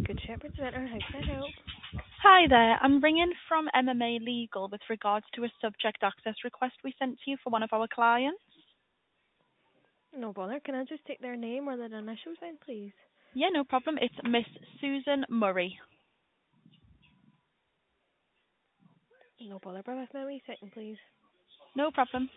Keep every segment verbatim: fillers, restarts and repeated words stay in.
Good Shepherd Centre. How can I help? Hi there. I'm ringing from M M A Legal with regards to a subject access request we sent to you for one of our clients. No bother. Can I just take their name or their initials then, please? Yeah, no problem. It's Miss Susan Murray. No bother. Bear with me a wee second, please. No problem.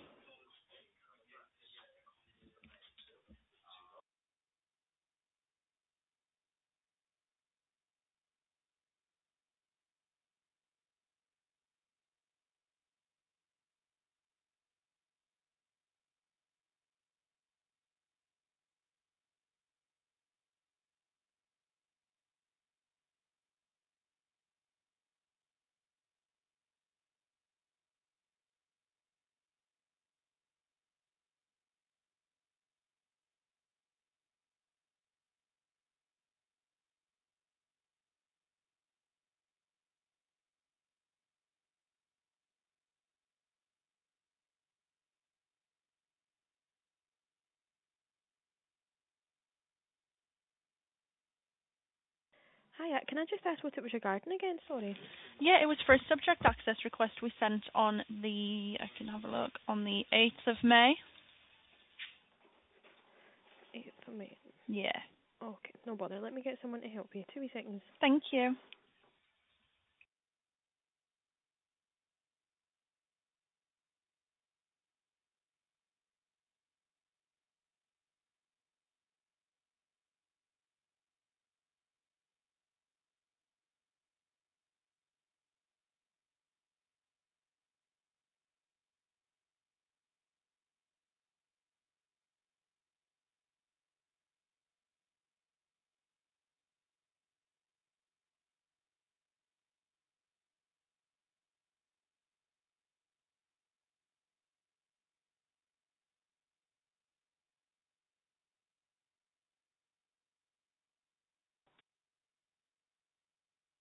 Hiya. Can I just ask what it was regarding again? Sorry. Yeah, it was for a subject access request we sent on the, I can have a look, on the eighth of May. Eight for me. Yeah. Okay. No bother. Let me get someone to help you. Two wee seconds. Thank you.